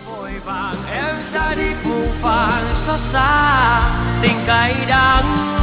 vội vàng em đã đi phũ phàng xót xa tình cay đắng.